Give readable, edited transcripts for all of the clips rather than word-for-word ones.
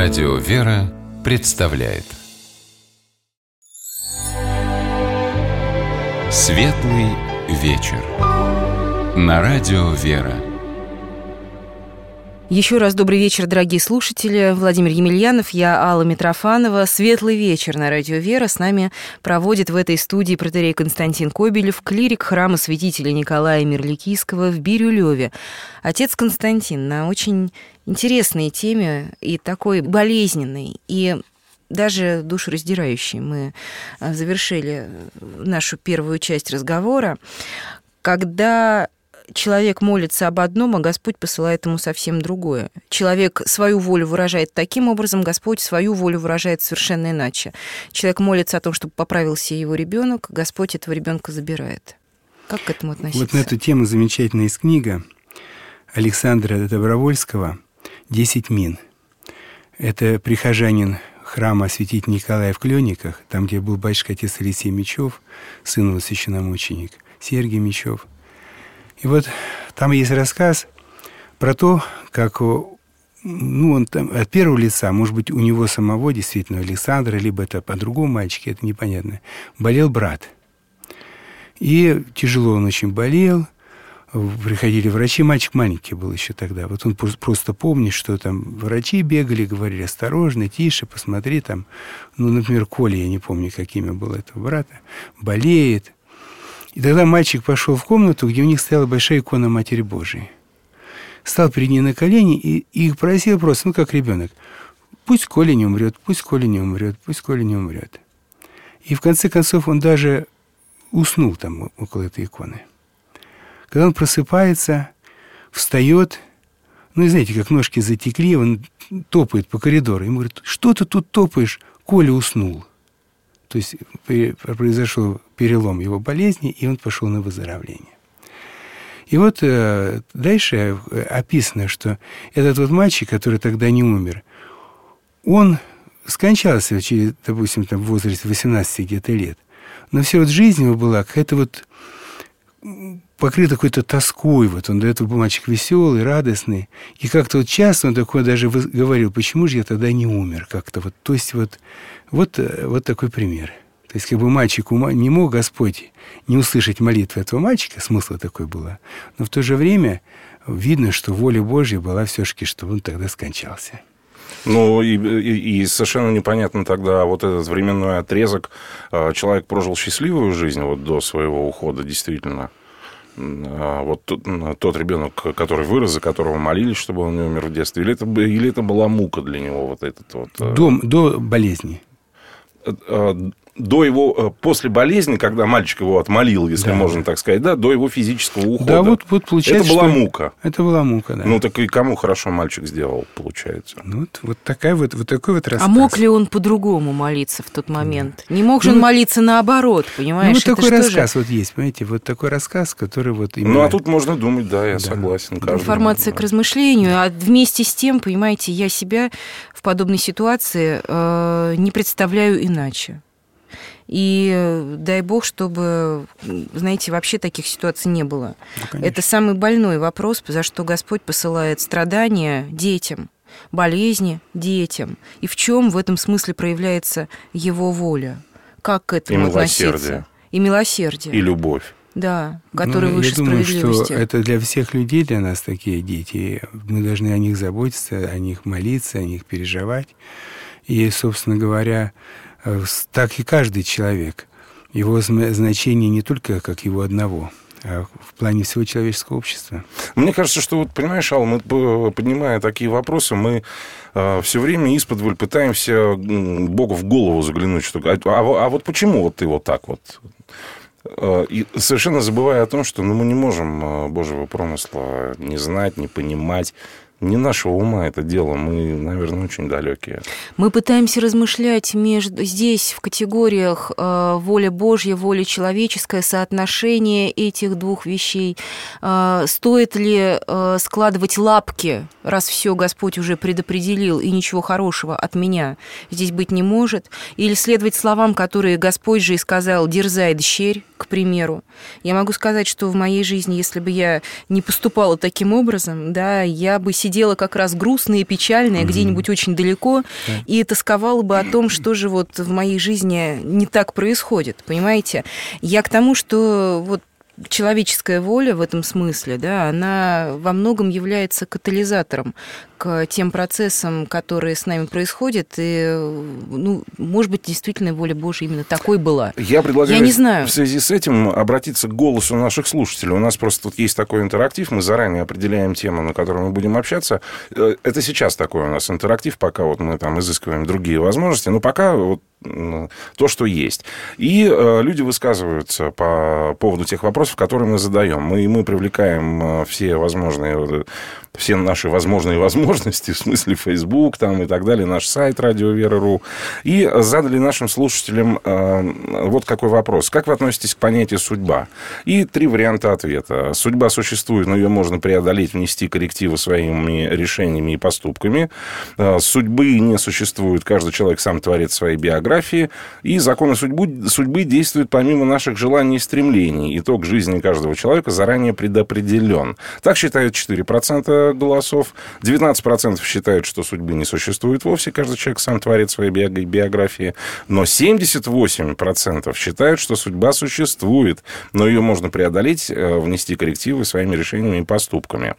Радио «Вера» представляет Светлый вечер на Радио «Вера». Еще раз добрый вечер, дорогие слушатели. Владимир Емельянов, я Алла Митрофанова. Светлый вечер на Радио «Вера». С нами проводит в этой студии протоиерей Константин Кобелев, клирик храма святителя Николая Мирликийского в Бирюлеве. Отец Константин, на очень интересной теме и такой болезненной, и даже душераздирающей мы завершили нашу первую часть разговора, когда человек молится об одном, а Господь посылает ему совсем другое. Человек свою волю выражает таким образом, Господь свою волю выражает совершенно иначе. Человек молится о том, чтобы поправился его ребенок, Господь этого ребенка забирает. Как к этому относиться? Вот на эту тему замечательная есть книга Александра Добровольского «10 мин». Это прихожанин храма святителя Николая в Клёниках, там, где был батюшка отец Алексей Мечев, сын его священномученик, Сергий Мечев. И вот там есть рассказ про то, как он там от первого лица, может быть, у него самого, действительно, Александра, либо это по другому мальчике, это непонятно, болел брат. И тяжело он очень болел, приходили врачи, мальчик маленький был еще тогда. Вот он просто помнит, что там врачи бегали, говорили: осторожно, тише, посмотри там. Например, Коля, я не помню, как имя было этого брата, болеет. И тогда мальчик пошел в комнату, где у них стояла большая икона Матери Божией. Стал перед ней на колени и их просил просто, как ребенок: пусть Коля не умрет, пусть Коля не умрет, пусть Коля не умрет. И в конце концов он даже уснул там около этой иконы. Когда он просыпается, встает, знаете, как ножки затекли, он топает по коридору. Ему говорят: что ты тут топаешь? Коля уснул. То есть произошел перелом его болезни, и он пошел на выздоровление. И вот дальше описано, что этот вот мальчик, который тогда не умер, он скончался, допустим, в возрасте 18 где-то лет. Но вся вот жизнь его была какая-то вот покрыта какой-то тоской. Вот он до этого был мальчик веселый, радостный. И как-то вот часто он такой даже говорил: почему же я тогда не умер? Как-то вот, то есть вот такой пример. То есть как бы мальчику не мог Господь не услышать молитвы этого мальчика, смысл такой был. Но в то же время видно, что воля Божья была все-таки, чтобы он тогда скончался. И совершенно непонятно тогда вот этот временной отрезок. Человек прожил счастливую жизнь вот до своего ухода, действительно. Вот тот ребенок, который вырос, за которого молились, чтобы он не умер в детстве, или это была мука для него вот этот вот... До болезни. До его, после болезни, когда мальчик его отмолил, если можно так сказать, до его физического ухода. Да, вот получается, это была мука. Это была мука, да. Так и кому хорошо мальчик сделал, получается. Вот такой вот рассказ. А мог ли он по-другому молиться в тот момент? Не мог же он молиться наоборот, понимаешь? Такой рассказ вот есть, понимаете, вот такой рассказ, который вот именно... а тут можно думать, да, я согласен. Информация к размышлению, а вместе с тем, понимаете, я себя в подобной ситуации не представляю иначе. И дай Бог, чтобы, знаете, вообще таких ситуаций не было. Это самый больной вопрос, за что Господь посылает страдания детям, болезни детям. И в чем в этом смысле проявляется Его воля? Как к этому относиться? И милосердие. И любовь. Да, который выше справедливости. Я думаю, что это для всех людей, для нас такие дети. Мы должны о них заботиться, о них молиться, о них переживать. И, собственно говоря, так и каждый человек. Его значение не только как его одного, а в плане всего человеческого общества. Мне кажется, что, понимаешь, Алла, мы, поднимая такие вопросы, мы все время исподволь пытаемся Богу в голову заглянуть. Что, а вот почему вот ты вот так вот? И совершенно забывая о том, что мы не можем Божьего промысла не знать, не понимать. Не нашего ума это дело, мы, наверное, очень далекие. Мы пытаемся размышлять здесь в категориях воля Божья, воля человеческая, соотношение этих двух вещей. Стоит ли складывать лапки, раз все Господь уже предопределил, и ничего хорошего от меня здесь быть не может? Или следовать словам, которые Господь же и сказал: «Дерзай, дщерь», к примеру. Я могу сказать, что в моей жизни, если бы я не поступала таким образом, да, я бы сидела как раз грустная и печальная где-нибудь очень далеко, и тосковала бы о том, что же вот в моей жизни не так происходит, понимаете? Я к тому, что вот человеческая воля в этом смысле, да, она во многом является катализатором к тем процессам, которые с нами происходят, и, ну, может быть, действительно воля Божья именно такой была. Я предлагаю не знаю. В связи с этим обратиться к голосу наших слушателей. У нас просто тут есть такой интерактив, мы заранее определяем тему, на которой мы будем общаться. Это сейчас такой у нас интерактив, пока вот мы там изыскиваем другие возможности, но пока вот то, что есть. И люди высказываются по поводу тех вопросов, которые мы задаем. Мы привлекаем все наши возможные возможности, в смысле Facebook там, и так далее, наш сайт радиовера.ру. И задали нашим слушателям вот какой вопрос. Как вы относитесь к понятию «судьба»? И 3 варианта ответа. Судьба существует, но ее можно преодолеть, внести коррективы своими решениями и поступками. Судьбы не существует, каждый человек сам творец своей биографии. И законы судьбы действуют помимо наших желаний и стремлений. Итог жизни каждого человека заранее предопределен. Так считают 4% голосов. 19% считают, что судьбы не существует вовсе. Каждый человек сам творит своей биографии. Но 78% считают, что судьба существует, но ее можно преодолеть, внести коррективы своими решениями и поступками.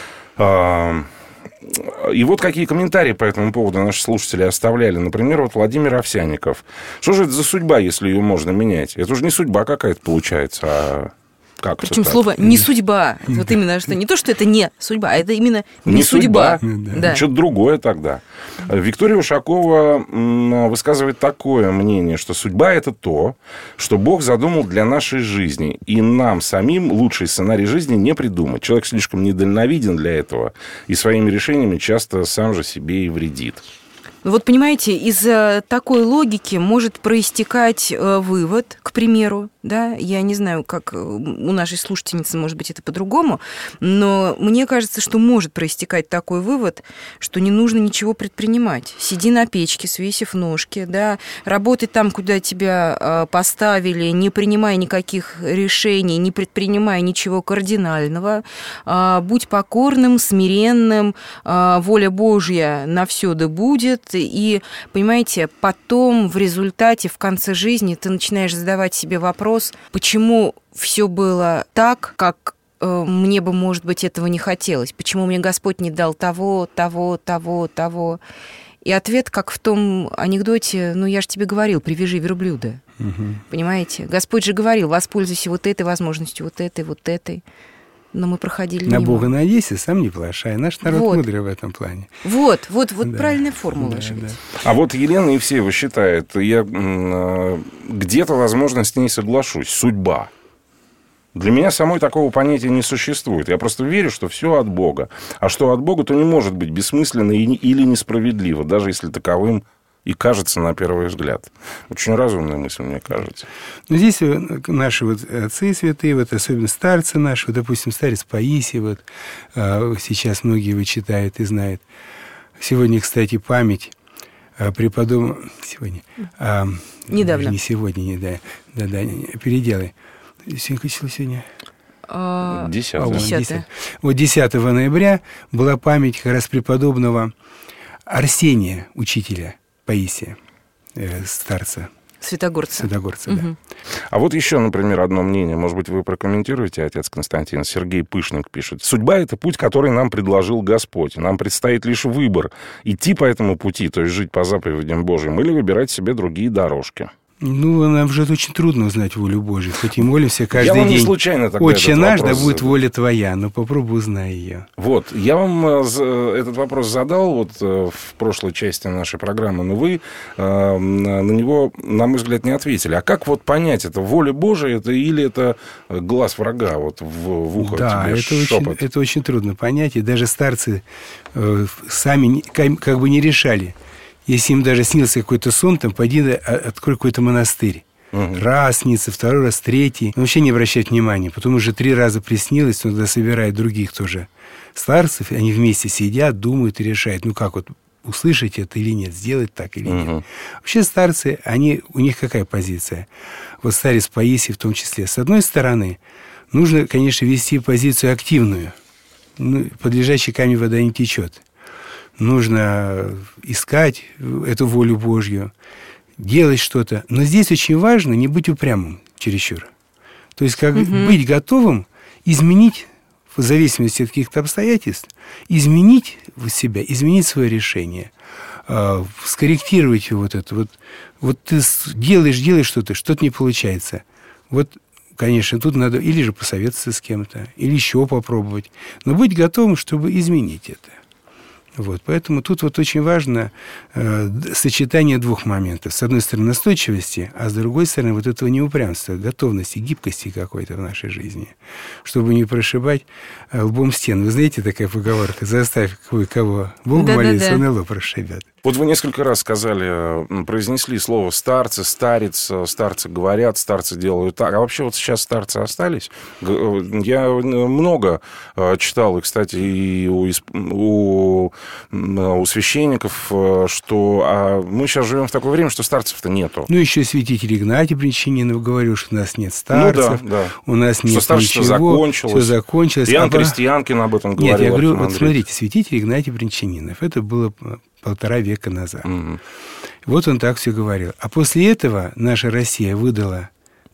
И вот какие комментарии по этому поводу наши слушатели оставляли. Например, вот Владимир Овсянников. Что же это за судьба, если ее можно менять? Это уже не судьба какая-то получается, а... Как причем слово «не судьба». Вот именно, что не то, что это не судьба, а это именно не судьба. Да. Что-то другое тогда. Виктория Ушакова высказывает такое мнение, что судьба – это то, что Бог задумал для нашей жизни. И нам самим лучший сценарий жизни не придумать. Человек слишком недальновиден для этого. И своими решениями часто сам же себе и вредит. Вот понимаете, из такой логики может проистекать вывод, к примеру, да, я не знаю, как у нашей слушательницы, может быть, это по-другому, но мне кажется, что может проистекать такой вывод, что не нужно ничего предпринимать. Сиди на печке, свесив ножки, да, работай там, куда тебя поставили, не принимай никаких решений, не предпринимай ничего кардинального, будь покорным, смиренным, воля Божья на все да будет. И, понимаете, потом в результате, в конце жизни ты начинаешь задавать себе вопрос, почему все было так, как мне бы, может быть, этого не хотелось, почему мне Господь не дал того. И ответ, как в том анекдоте, ну, я же тебе говорил, привяжи верблюда. Понимаете? Господь же говорил, воспользуйся вот этой возможностью, вот этой. Но мы проходили мимо. На Бога надейся, сам не плашай. Наш народ мудрый в этом плане. Вот правильная формула же ведь. А вот Елена Евсеева считает, я где-то, возможно, с ней соглашусь. Судьба. Для меня самой такого понятия не существует. Я просто верю, что все от Бога. А что от Бога, то не может быть бессмысленно или несправедливо, даже если таковым и кажется на первый взгляд. Очень разумная мысль, мне кажется. Но здесь наши вот отцы святые, вот особенно старцы наши, вот, допустим, старец Паисий, вот, сейчас многие его читают и знают. Сегодня, кстати, память преподобного... Сегодня? Недавно. Не сегодня, да, переделай. Сегодня... 10. Вот 10 ноября была память как раз преподобного Арсения, учителя Паисия, старца. Святогорца, да. А вот еще, например, одно мнение. Может быть, вы прокомментируете, отец Константин? Сергей Пышник пишет. Судьба – это путь, который нам предложил Господь. Нам предстоит лишь выбор. Идти по этому пути, то есть жить по заповедям Божьим, или выбирать себе другие дорожки. Ну, нам же очень трудно узнать волю Божью. Хоть и молимся каждый день. Я вам не случайно тогда «Отче наш, да будет воля твоя», но попробуй узнай ее. Вот, я вам этот вопрос задал вот в прошлой части нашей программы, но вы на него, на мой взгляд, не ответили. А как вот понять, это воля Божия это, или это глаз врага вот в ухо тебе шепот? Это очень трудно понять, и даже старцы сами как бы не решали. Если им даже снился какой-то сон, там, пойди, открой какой-то монастырь. Раз снится, второй раз, третий. Но вообще не обращать внимания. Потом уже 3 раза приснилось, он тогда собирает других тоже старцев, они вместе сидят, думают и решают, ну как вот, услышать это или нет, сделать так или нет. Вообще старцы, у них какая позиция? Вот старец Паисий в том числе. С одной стороны, нужно, конечно, вести позицию активную. под лежачий камень вода не течет. Нужно искать эту волю Божью, делать что-то. Но здесь очень важно не быть упрямым чересчур. То есть быть готовым изменить, в зависимости от каких-то обстоятельств, изменить себя, изменить свое решение, скорректировать вот это. Вот ты делаешь что-то не получается. Вот, конечно, тут надо или же посоветоваться с кем-то, или еще попробовать. Но быть готовым, чтобы изменить это. Вот, поэтому тут вот очень важно сочетание двух моментов. С одной стороны, настойчивости, а с другой стороны, вот этого неупрямства, готовности, гибкости какой-то в нашей жизни, чтобы не прошибать лбом стену. Вы знаете, такая поговорка: заставь кого Богу молиться, он и лоб расшибет. Вот вы несколько раз произнесли слово «старцы», «старец», «старцы говорят», «старцы делают так». А вообще вот сейчас старцы остались? Я много читал, и, кстати, и у священников, что мы сейчас живем в такое время, что старцев-то нету. Ну, еще святитель Игнатий Бринчанинов говорил, что у нас нет старцев, у нас нет что ничего, закончилось. Все закончилось. Иоанн Крестьянкин об этом говорил. Нет, я говорю, вот смотрите, святитель Игнатий Бринчанинов, это было 1,5 века назад. Вот он так все говорил. А после этого наша Россия выдала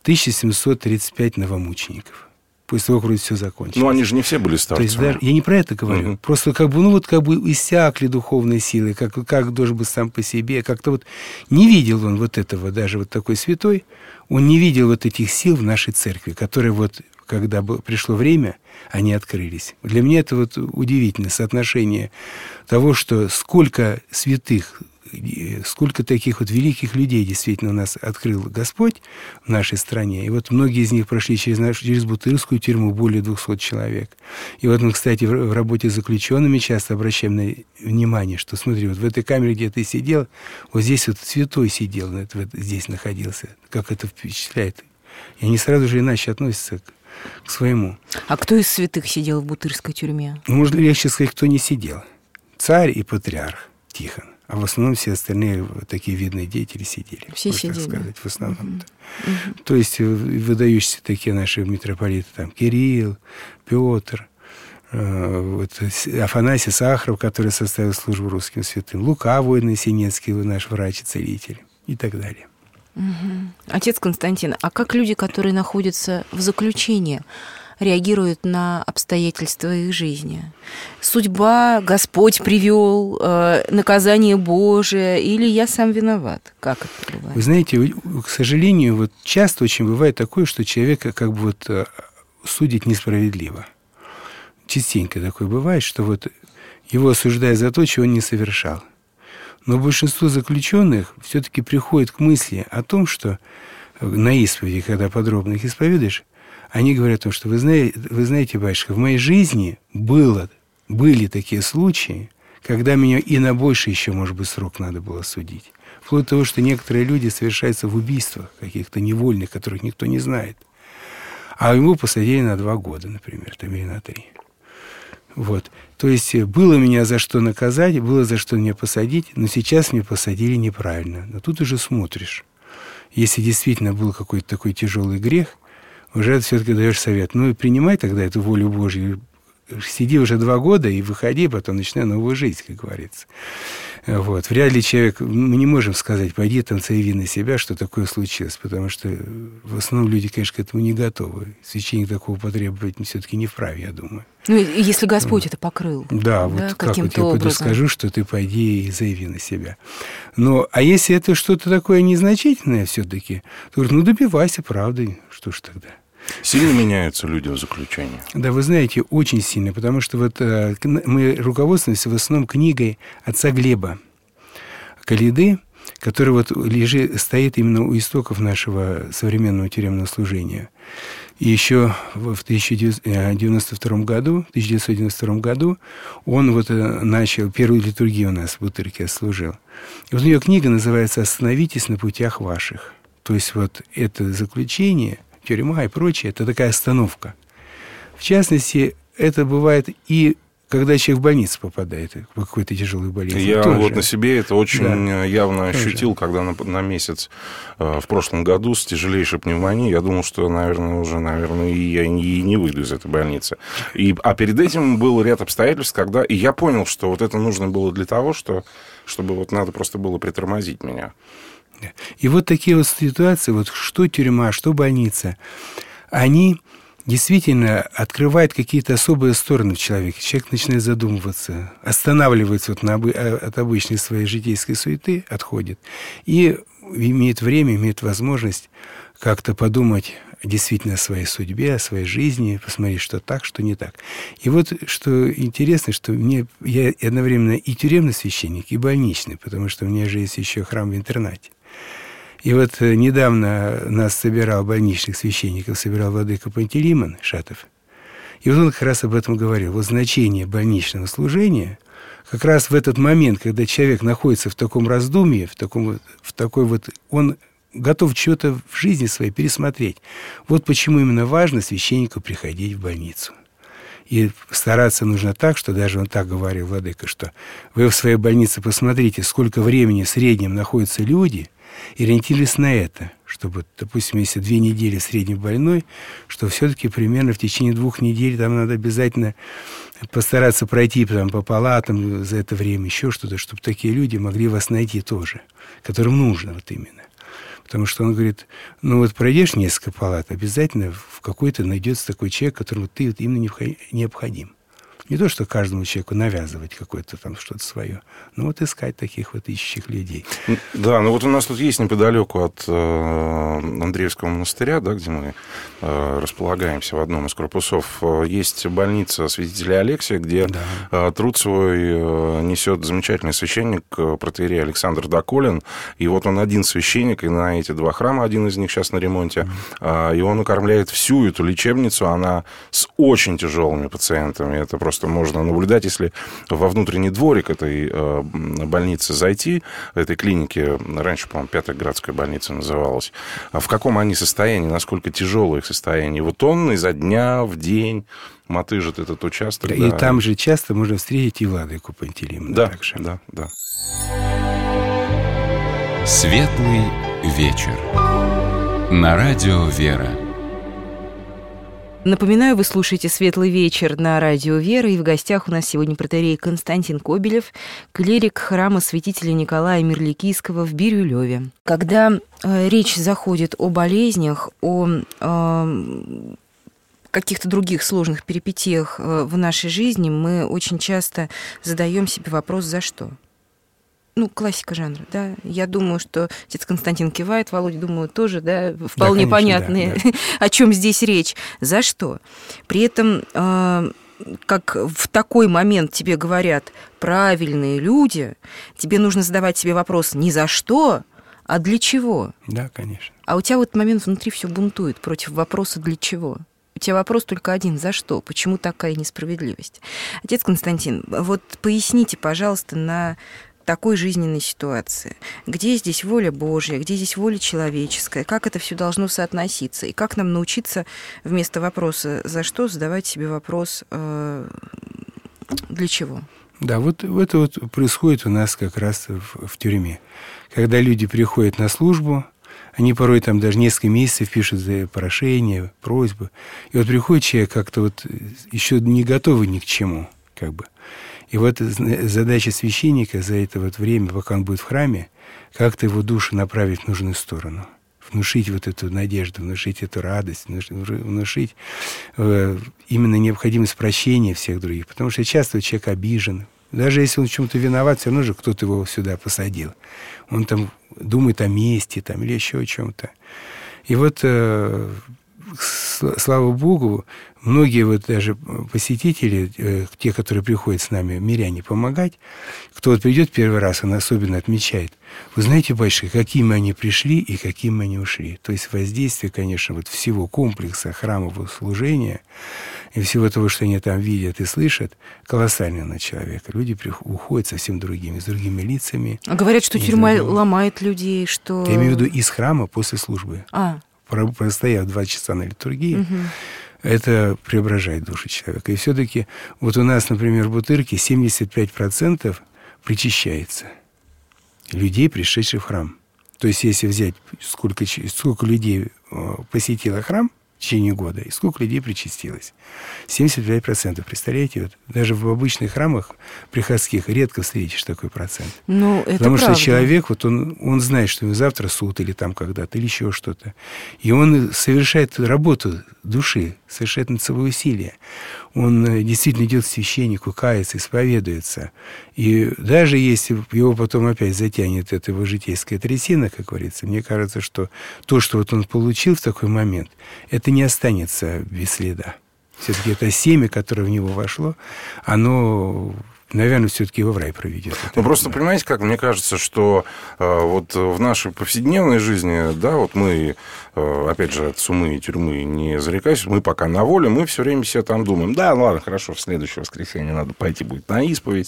1735 новомучеников. После того, как все закончилось. Ну, они же не все были старцами. То есть, я не про это говорю. Просто иссякли духовные силы, как должен быть сам по себе. Как-то вот не видел он вот этого, даже вот такой святой, он не видел вот этих сил в нашей церкви, которые вот, когда пришло время, они открылись. Для меня это вот удивительное соотношение того, что сколько святых, сколько таких вот великих людей действительно у нас открыл Господь в нашей стране. И вот многие из них прошли через Бутырскую тюрьму, более 200 человек. И вот мы, кстати, в работе с заключенными часто обращаем на внимание, что, смотри, вот в этой камере, где ты сидел, вот здесь вот святой сидел, здесь находился. Как это впечатляет. И они сразу же иначе относятся к своему. А кто из святых сидел в Бутырской тюрьме? Ну, можно легче сказать, кто не сидел. Царь и патриарх Тихон. А в основном все остальные такие видные деятели сидели. Все сидели. Сказать, в основном. То есть выдающиеся такие наши митрополиты, там, Кирилл, Петр, Афанасий Сахаров, который составил службу русским святым, Лука Воин-Синецкий, наш врач и целитель, и так далее. Отец Константин, а как люди, которые находятся в заключении, реагируют на обстоятельства их жизни? Судьба, Господь привел, наказание Божие, или я сам виноват? Как это бывает? Вы знаете, к сожалению, вот часто очень бывает такое, что человека как бы вот судят несправедливо. Частенько такое бывает, что вот его осуждают за то, чего он не совершал. Но большинство заключенных все-таки приходит к мысли о том, что на исповеди, когда подробно их исповедуешь, они говорят о том, что вы знаете, батюшка, в моей жизни были такие случаи, когда меня и на больше еще, может быть, срок надо было судить. Вплоть до того, что некоторые люди совершаются в убийствах каких-то невольных, которых никто не знает. А ему посадили на 2 года, например, там, или на 3. Вот. То есть было меня за что наказать, было за что меня посадить, но сейчас меня посадили неправильно. Но тут уже смотришь. Если действительно был какой-то такой тяжелый грех, уже все-таки даешь совет. Ну и принимай тогда эту волю Божью. Сиди уже 2 года и выходи, потом начинай новую жизнь, как говорится. Вот. Вряд ли человек... Мы не можем сказать, пойди там заяви на себя, что такое случилось, потому что в основном люди, конечно, к этому не готовы. Священник такого потребовать все-таки не вправе, я думаю. Ну, если Господь это покрыл. Да, вот как вот я пойду скажу, что ты пойди и заяви на себя. Но, а если это что-то такое незначительное все-таки, то говорят, ну, добивайся правды, что ж тогда. Сильно меняются люди в заключении? Да, вы знаете, очень сильно, потому что вот мы руководствуемся в основном книгой отца Глеба Калиды, который вот стоит именно у истоков нашего современного тюремного служения. И еще в 1992 году он вот начал, первую литургию у нас в Бутырке служил. И вот ее книга называется «Остановитесь на путях ваших». То есть вот это заключение, тюрьма и прочее, это такая остановка. В частности, это бывает и когда человек в больницу попадает по какой-то тяжелой болезни. Я тоже. вот на себе это очень явно тоже ощутил, когда на месяц в прошлом году с тяжелейшей пневмонией, я думал, что, наверное, и я и не выйду из этой больницы. А перед этим был ряд обстоятельств, когда... И я понял, что вот это нужно было для того, чтобы вот надо просто было притормозить меня. И вот такие вот ситуации, вот что тюрьма, что больница, они действительно открывают какие-то особые стороны в человеке. Человек начинает задумываться, останавливается вот от обычной своей житейской суеты, отходит, и имеет время, имеет возможность как-то подумать действительно о своей судьбе, о своей жизни, посмотреть, что так, что не так. И вот что интересно, что я одновременно и тюремный священник, и больничный, потому что у меня же есть еще храм в интернате. И вот недавно нас собирал, больничных священников, собирал владыка Пантелеймон Шатов. И вот он как раз об этом говорил. Вот значение больничного служения как раз в этот момент, когда человек находится в таком раздумье, в такой вот... Он готов что-то в жизни своей пересмотреть. Вот почему именно важно священнику приходить в больницу. И стараться нужно так, что даже он так говорил, владыка, что вы в своей больнице посмотрите, сколько времени в среднем находятся люди, и ориентируйтесь на это, чтобы, допустим, если 2 недели средний больной, что все-таки примерно в течение 2 недель там надо обязательно постараться пройти там, по палатам за это время, еще что-то, чтобы такие люди могли вас найти тоже, которым нужно вот именно. Потому что он говорит, ну вот пройдешь несколько палат, обязательно в какой-то найдется такой человек, которому ты вот именно необходим. Не то, что каждому человеку навязывать какое-то там что-то свое, но вот искать таких вот ищущих людей. Да, ну вот у нас тут есть неподалеку от Андреевского монастыря, да, где мы располагаемся в одном из корпусов, есть больница святителя Алексия, где труд свой несет замечательный священник, протоиерей Александр Доколин. И вот он один священник, и на эти 2 храма, один из них сейчас на ремонте, и он окормляет всю эту лечебницу, она с очень тяжелыми пациентами. Это просто можно наблюдать, если во внутренний дворик этой больницы зайти, этой клиники, раньше, по-моему, Пятиградская больница называлась, в каком они состоянии, насколько тяжелое их состояние. Вот он изо дня в день мотыжит этот участок. Да, да. И там же часто можно встретить и владыку Пантелеймона. Да, да. Светлый вечер. На радио «Вера». Напоминаю, вы слушаете «Светлый вечер» на радио «Вера», и в гостях у нас сегодня протоиерей Константин Кобелев, клирик храма святителя Николая Мирликийского в Бирюлеве. Когда речь заходит о болезнях, о каких-то других сложных перипетиях в нашей жизни, мы очень часто задаем себе вопрос «за что?». Ну, классика жанра, да. Я думаю, что отец Константин кивает, Володя, думаю, тоже, да, вполне понятно, о чем здесь речь. За что? При этом, как в такой момент тебе говорят правильные люди, тебе нужно задавать себе вопрос не за что, а для чего. Да, конечно. А у тебя в этот момент внутри все бунтует против вопроса «для чего?». У тебя вопрос только один: за что? Почему такая несправедливость? Отец Константин, вот поясните, пожалуйста, на такой жизненной ситуации. Где здесь воля Божья, где здесь воля человеческая, как это все должно соотноситься, и как нам научиться вместо вопроса «за что?» задавать себе вопрос «для чего?». Да, вот это вот происходит у нас как раз в тюрьме. Когда люди приходят на службу, они порой там даже несколько месяцев пишут прошения, просьбы. И вот приходит человек как-то вот еще не готовый ни к чему, как бы. И вот задача священника за это вот время, пока он будет в храме, как-то его душу направить в нужную сторону. Внушить вот эту надежду, внушить эту радость, внушить именно необходимость прощения всех других. Потому что часто человек обижен. Даже если он в чем-то виноват, все равно же кто-то его сюда посадил. Он там думает о мести там, или еще о чем-то. И вот, слава Богу, многие вот даже посетители, те, которые приходят с нами, миряне, помогать, кто вот придет первый раз, он особенно отмечает: вы знаете, батюшка, какими они пришли и какими они ушли. То есть воздействие, конечно, вот всего комплекса храмового служения и всего того, что они там видят и слышат, колоссально на человека. Люди уходят совсем другими, с другими лицами. А говорят, что тюрьма ломает людей, что... Я имею в виду из храма после службы. Простояв 2 часа на литургии, это преображает душу человека. И все-таки вот у нас, например, в Бутырке 75% причащается людей, пришедших в храм. То есть, если взять, сколько людей посетило храм в течение года, и сколько людей причастилось. 75%. Представляете? Вот, даже в обычных храмах приходских редко встретишь такой процент. Ну, это Потому правда. что человек, вот он знает, что ему завтра суд или там когда-то, или еще что-то. И он совершает работу души, совершает над собой усилия. Он действительно идет к священнику, кается, исповедуется. И даже если его потом опять затянет эта его житейская трясина, как говорится, мне кажется, что то, что вот он получил в такой момент, это не останется без следа. Все-таки это семя, которое в него вошло, оно, наверное, все-таки его в рай проведет. Ну, просто, понимаете, как мне кажется, что вот в нашей повседневной жизни, да, вот мы, опять же, от сумы и тюрьмы не зарекаюсь, мы пока на воле, мы все время себе там думаем, да, ладно, хорошо, в следующее воскресенье надо пойти будет на исповедь,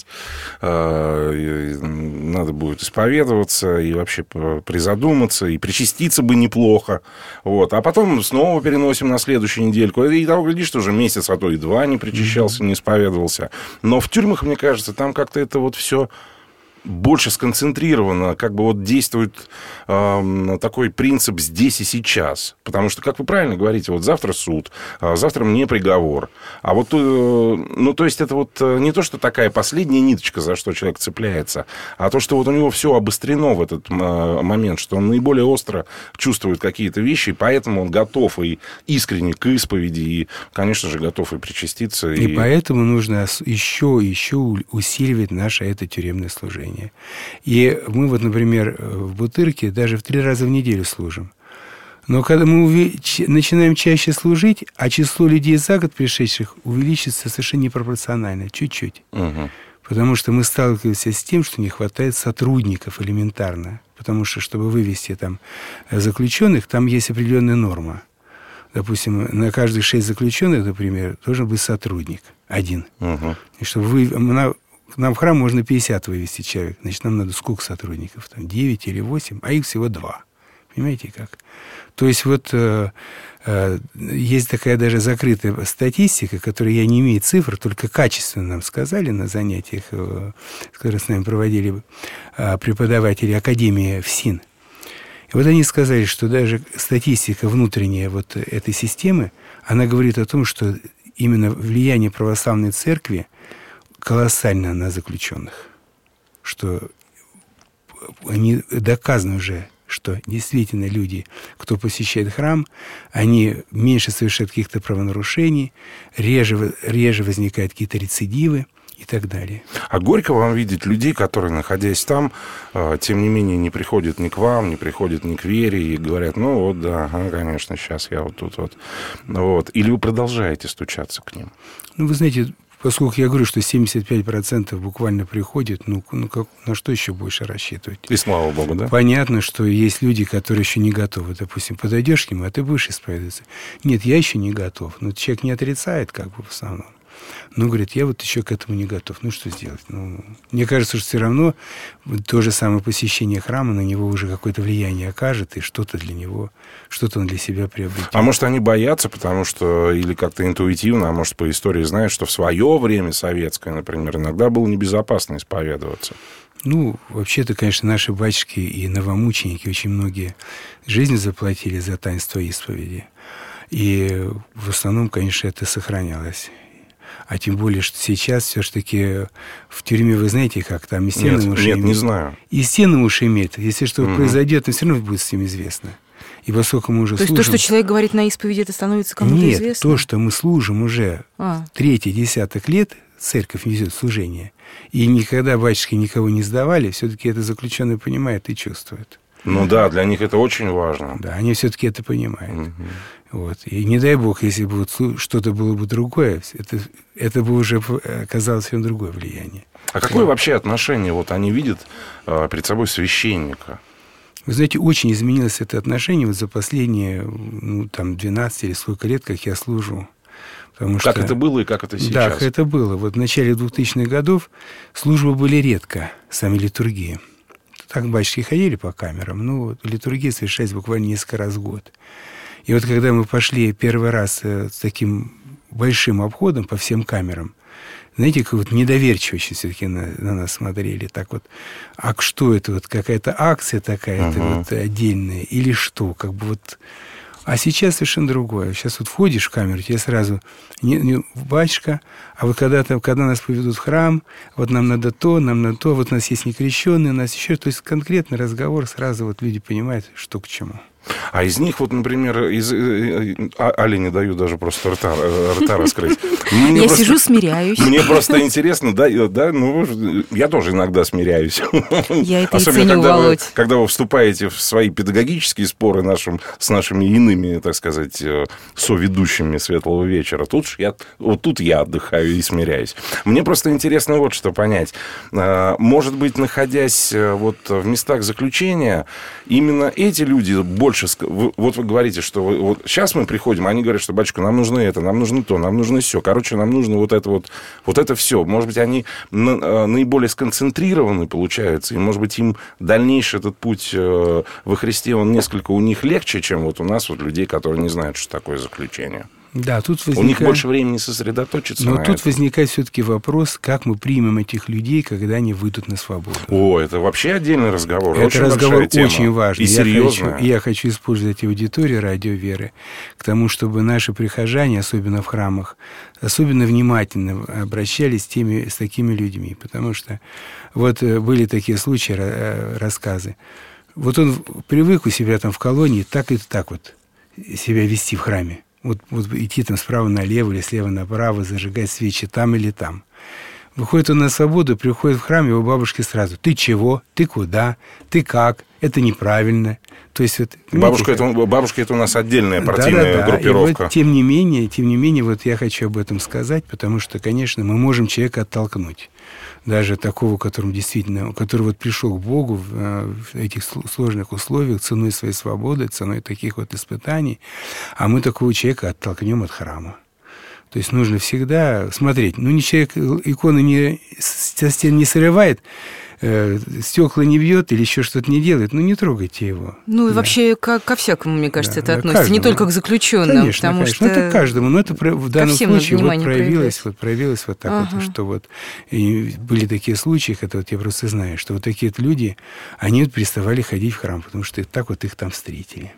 надо будет исповедоваться и вообще призадуматься, и причаститься бы неплохо, вот, а потом снова переносим на следующую недельку, и того, глядишь, что уже месяц, а то и 2 не причащался, не исповедовался. Но в тюрьмах, мне кажется, там как-то это вот все больше сконцентрировано, как бы вот действует такой принцип здесь и сейчас. Потому что, как вы правильно говорите, вот завтра суд, завтра мне приговор. А вот, ну, то есть, это вот не то, что такая последняя ниточка, за что человек цепляется, а то, что вот у него все обострено в этот момент, что он наиболее остро чувствует какие-то вещи, и поэтому он готов и искренне к исповеди, и, конечно же, готов и причаститься. И поэтому нужно еще усиливать наше это тюремное служение. И мы вот, например, в Бутырке даже в 3 раза в неделю служим. Но когда мы начинаем чаще служить, а число людей за год пришедших увеличится совершенно непропорционально, чуть-чуть. Угу. Потому что мы сталкиваемся с тем, что не хватает сотрудников элементарно. Потому что, чтобы вывести там заключенных, там есть определенная норма. Допустим, на каждых 6 заключенных, например, должен быть сотрудник один. Угу. И чтобы к нам в храм можно 50 вывести человек. Значит, нам надо сколько сотрудников? Там 9 или 8, а их всего 2. Понимаете, как? То есть, вот есть такая даже закрытая статистика, которой я не имею цифр, только качественно нам сказали на занятиях, которые с нами проводили преподаватели Академии ФСИН. И вот они сказали, что даже статистика внутренняя вот этой системы, она говорит о том, что именно влияние православной церкви колоссально на заключенных. Что они доказаны уже, что действительно люди, кто посещает храм, они меньше совершают каких-то правонарушений, реже возникают какие-то рецидивы и так далее. А горько вам видеть людей, которые, находясь там, тем не менее не приходят ни к вам, не приходят ни к вере и говорят, ну вот, да, ага, конечно, сейчас я вот тут вот. Вот. Или вы продолжаете стучаться к ним? Ну, вы знаете, поскольку я говорю, что 75% буквально приходят, на что еще больше рассчитывать? И слава богу, да? Понятно, что есть люди, которые еще не готовы. Допустим, подойдешь к нему, а ты будешь исповедоваться. Нет, я еще не готов. Но человек не отрицает, как бы, в основном. Но говорит, я вот еще к этому не готов. Ну, что сделать? Мне кажется, что все равно то же самое посещение храма на него уже какое-то влияние окажет, и что-то для него, что-то он для себя приобретет. А может, они боятся, потому что, или как-то интуитивно, а может, по истории знают, что в свое время советское, например, иногда было небезопасно исповедоваться? Ну, вообще-то, конечно, наши батюшки и новомученики очень многие жизнь заплатили за таинство исповеди. И в основном, конечно, это сохранялось. А тем более, что сейчас все-таки в тюрьме, вы знаете, как там и стены уши имеют. Нет, не знаю. И стены уши имеют. Если что произойдет, то все равно будет всем известно. И поскольку мы уже то служим... есть то, что человек говорит на исповеди, это становится кому-то известно? Нет, то, что мы служим уже 3-й десяток лет, церковь несет служение, и никогда батюшки никого не сдавали, все-таки это заключенный понимает и чувствует. Ну да, для них это очень важно. Да, они все-таки это понимают. Вот. И не дай бог, если бы что-то было бы другое, это бы уже оказалось совсем другое влияние. А какое вообще отношение вот они видят перед собой священника? Вы знаете, очень изменилось это отношение вот за последние 12 или сколько лет, как я служу. Как это было и как это сейчас? Да, это было. Вот в начале 2000-х годов службы были редко, сами литургии. Так батюшки ходили по камерам, но литургия совершались буквально несколько раз в год. И вот когда мы пошли первый раз с таким большим обходом по всем камерам, знаете, как вот недоверчиво очень все-таки на нас смотрели. Так вот, а что это? Вот какая-то акция такая-то вот отдельная? Или что? Как бы вот... А сейчас совершенно другое. Сейчас вот входишь в камеру, тебе сразу не батюшка, а вот когда нас поведут в храм, вот нам надо то, вот у нас есть некрещенные, у нас еще... То есть конкретный разговор, сразу вот люди понимают, что к чему. А из них, вот, например, Али не даю даже просто рта раскрыть. Я сижу, смиряюсь. Мне просто интересно, да, ну, я тоже иногда смиряюсь. Я это и ценю, Володь. Когда вы вступаете в свои педагогические споры с нашими иными, так сказать, соведущими «Светлого вечера», тут я отдыхаю и смиряюсь. Мне просто интересно вот что понять. Может быть, находясь вот в местах заключения, именно эти люди больше... Вот вы говорите, что вот сейчас мы приходим, они говорят, что, батюшка, нам нужно это, нам нужно то, нам нужно все. Короче, нам нужно вот это все. Может быть, они наиболее сконцентрированы, получается, и, может быть, им дальнейший этот путь во Христе, он несколько у них легче, чем вот у нас вот людей, которые не знают, что такое заключение. Да, тут возникает... У них больше времени сосредоточиться на этом. Но тут возникает все-таки вопрос, как мы примем этих людей, когда они выйдут на свободу. О, это вообще отдельный разговор. Это очень разговор очень важный. И серьезный. Я хочу использовать аудиторию «Радио Веры к тому, чтобы наши прихожане, особенно в храмах, особенно внимательно обращались с такими людьми. Потому что вот были такие случаи, рассказы. Вот он привык у себя там в колонии так и так вот себя вести в храме. Вот идти там справа налево или слева направо, зажигать свечи там или там. Выходит он на свободу, приходит в храм, его бабушки сразу: ты чего? Ты куда? Ты как? Это неправильно. То есть вот, бабушка это у нас отдельная партийная группировка. И вот, тем не менее, вот я хочу об этом сказать, потому что, конечно, мы можем человека оттолкнуть. Даже такого, который вот пришел к Богу в этих сложных условиях, ценой своей свободы, ценой таких вот испытаний, а мы такого человека оттолкнем от храма. То есть нужно всегда смотреть. Человек иконы со стен не срывает, стекла не бьет или еще что-то не делает, не трогайте его. И вообще ко всякому, мне кажется, это относится, каждому. Не только к заключенным. Конечно, потому что... это к каждому, но это в данном случае проявилось вот так вот, что вот и были такие случаи, это вот я просто знаю, что вот такие люди, они вот переставали ходить в храм, потому что так вот их там встретили.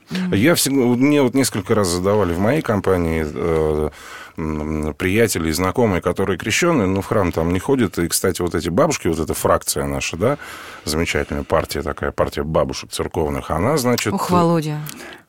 Мне вот несколько раз задавали в моей компании приятели и знакомые, которые крещеные, но в храм там не ходят. И, кстати, вот эти бабушки, вот эта фракция наша, да, замечательная партия такая, партия бабушек церковных, она, значит... Ох, Володя.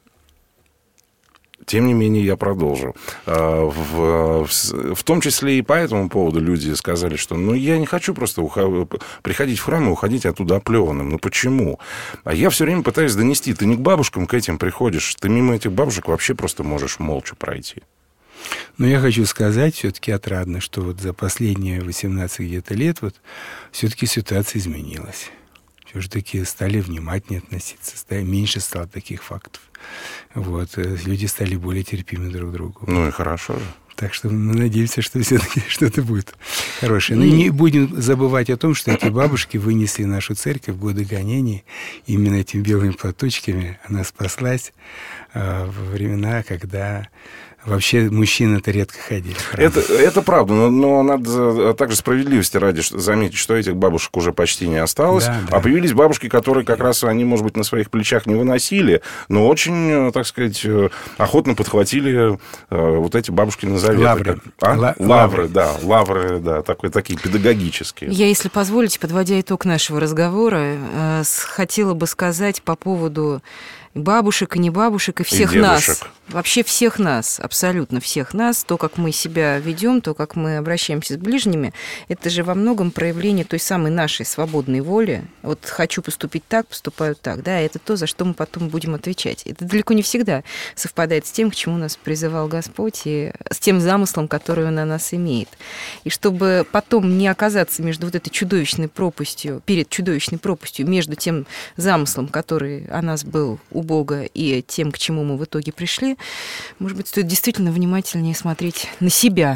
Тем не менее, я продолжу. В том числе и по этому поводу люди сказали, что я не хочу просто приходить в храм и уходить оттуда оплеванным. Почему? А я все время пытаюсь донести. Ты не к бабушкам к этим приходишь, ты мимо этих бабушек вообще просто можешь молча пройти. Но я хочу сказать все-таки отрадно, что вот за последние 18 где-то лет вот все-таки ситуация изменилась. Все-таки стали внимательнее относиться, меньше стало таких фактов. Вот, люди стали более терпимы друг к другу. И хорошо же. Так что мы надеемся, что все-таки что-то будет хорошее. Но не будем забывать о том, что эти бабушки вынесли нашу церковь в годы гонений. Именно этими белыми платочками она спаслась во времена, когда вообще мужчины-то редко ходили. Это правда, но надо также справедливости ради заметить, что этих бабушек уже почти не осталось. Да. А появились бабушки, которые как раз, они, может быть, на своих плечах не выносили, но очень, так сказать, охотно подхватили вот эти бабушкины заветы. Лавры, да, такие педагогические. Я, если позволите, подводя итог нашего разговора, хотела бы сказать по поводу бабушек и не бабушек, и всех нас. Вообще всех нас, абсолютно всех нас. То, как мы себя ведем, то, как мы обращаемся с ближними, это же во многом проявление той самой нашей свободной воли. Вот хочу поступить так, поступаю так. Да, это то, за что мы потом будем отвечать. Это далеко не всегда совпадает с тем, к чему нас призывал Господь, и с тем замыслом, который Он на нас имеет. И чтобы потом не оказаться между вот этой чудовищной пропастью, перед чудовищной пропастью, между тем замыслом, который о нас был у Бога, и тем, к чему мы в итоге пришли, может быть, стоит действительно внимательнее смотреть на себя.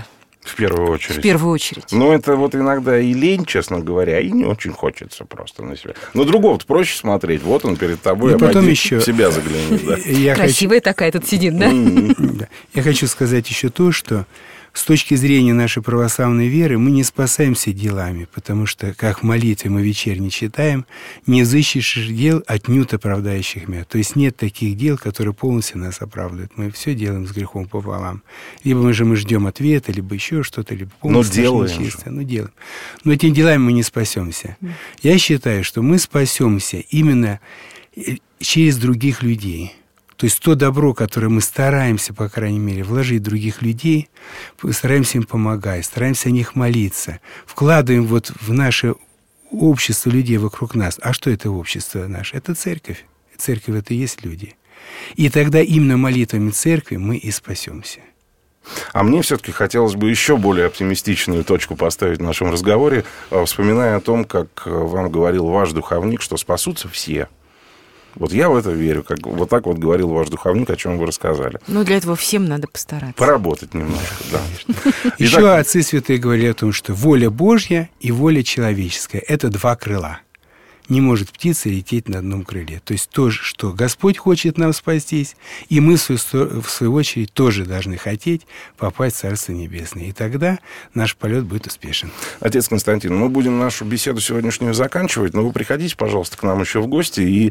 В первую очередь. В первую очередь. Ну, это вот иногда и лень, честно говоря, и не очень хочется просто на себя. Но другого-то проще смотреть. Вот он перед тобой, а потом еще... в себя загляни. Да. Красивая такая тут сидит, да? Я хочу сказать еще то, что с точки зрения нашей православной веры мы не спасаемся делами, потому что, как в молитве мы вечерне читаем, не взыщешь дел отнюдь оправдающих меня. То есть нет таких дел, которые полностью нас оправдывают. Мы все делаем с грехом пополам. Либо мы ждем ответа, либо еще что-то, либо полностью нечистое. Но делаем. Но этими делами мы не спасемся. Я считаю, что мы спасемся именно через других людей. То есть то добро, которое мы стараемся, по крайней мере, вложить в других людей, стараемся им помогать, стараемся о них молиться, вкладываем вот в наше общество людей вокруг нас. А что это общество наше? Это церковь. Церковь — это и есть люди. И тогда именно молитвами церкви мы и спасемся. А мне все-таки хотелось бы еще более оптимистичную точку поставить в нашем разговоре, вспоминая о том, как вам говорил ваш духовник, что спасутся все. Вот я в это верю, как вот так вот говорил ваш духовник, о чем вы рассказали. Ну, для этого всем надо постараться. Поработать немножко, да. Еще отцы святые говорили о том, что воля Божья и воля человеческая – это два крыла. Не может птица лететь на одном крыле. То есть то, что Господь хочет нам спастись, и мы, в свою очередь, тоже должны хотеть попасть в Царство Небесное. И тогда наш полет будет успешен. Отец Константин, мы будем нашу беседу сегодняшнюю заканчивать, но вы приходите, пожалуйста, к нам еще в гости, и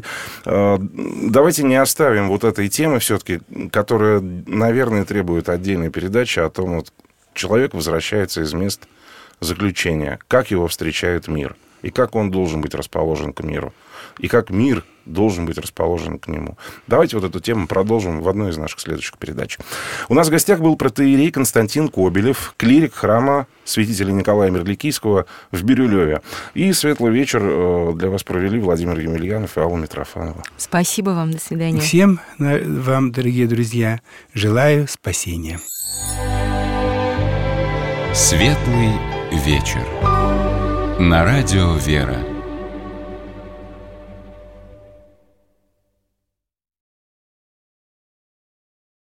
давайте не оставим вот этой темы все-таки, которая, наверное, требует отдельной передачи о том, вот человек возвращается из мест заключения, как его встречает мир. И как он должен быть расположен к миру. И как мир должен быть расположен к нему. Давайте вот эту тему продолжим в одной из наших следующих передач. У нас в гостях был протоиерей Константин Кобелев, клирик храма святителя Николая Мирликийского в Бирюлеве. И светлый вечер для вас провели Владимир Емельянов и Алла Митрофанова. Спасибо вам, до свидания. Всем вам, дорогие друзья, желаю спасения. Светлый вечер. На радио «Вера».